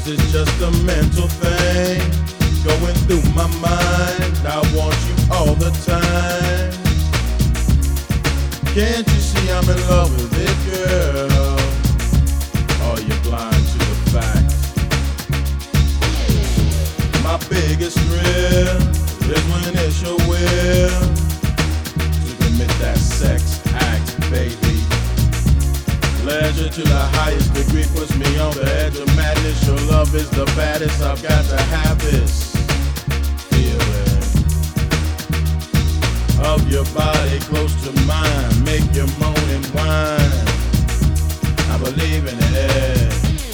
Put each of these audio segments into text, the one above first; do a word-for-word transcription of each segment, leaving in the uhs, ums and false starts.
Is it just a mental thing going through my mind? I want you all the time. Can't you see I'm in love with it, girl? Are you blind to the fact? My biggest thrill is when it's your will to commit that sex act, baby. Pleasure to the highest degree puts me on the edge of madness. Your love is the baddest. I've got to have this feeling of your body close to mine. Make you moan and whine. I believe in it.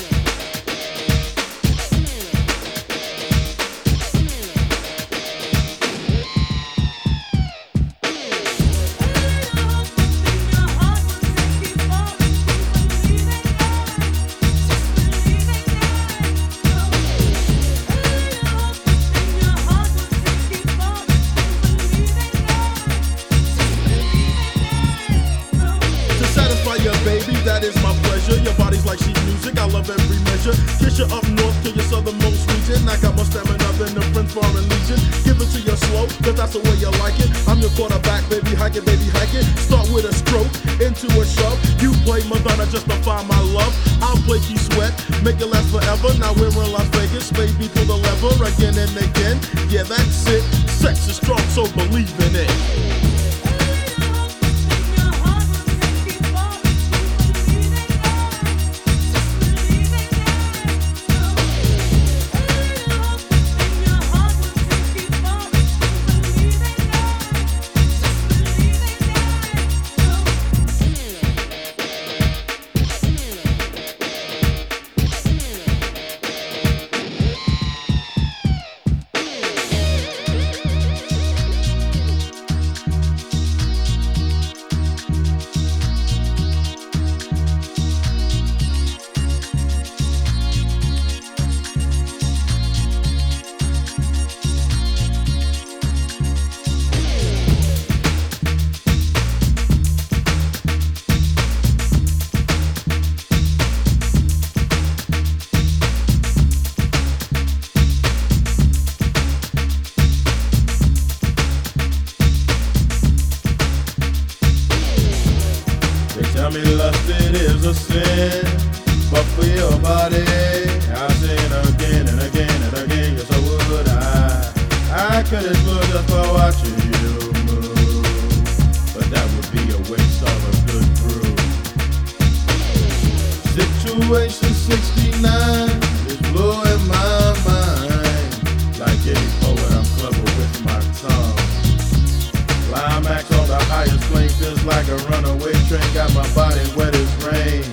Baby, that is my pleasure. Your body's like sheet music, I love every measure. Kiss you up north to your southernmost region. I got more stamina than the French Foreign Legion. Give it to you slow, cause that's the way you like it. I'm your quarterback, baby, hike it, baby, hike it. Start with a stroke, into a shove. You play Madonna just to find my love. I'll play Key Sweat, make it last forever. Now we're in Las Vegas, baby, pull the lever again and again. Yeah, that's it. Sex is strong, so believe in it. Tell me lust it is a sin, but for your body I'll sin again and again and again, yes so would I. I could explore just by watching you move, but that would be a waste of a good brew. Situation sixty-nine is blowing my mind. Like any poet, I'm clever with my tongue. Climax on the highest plane, feels like a runaway train. Got my body wet as rain.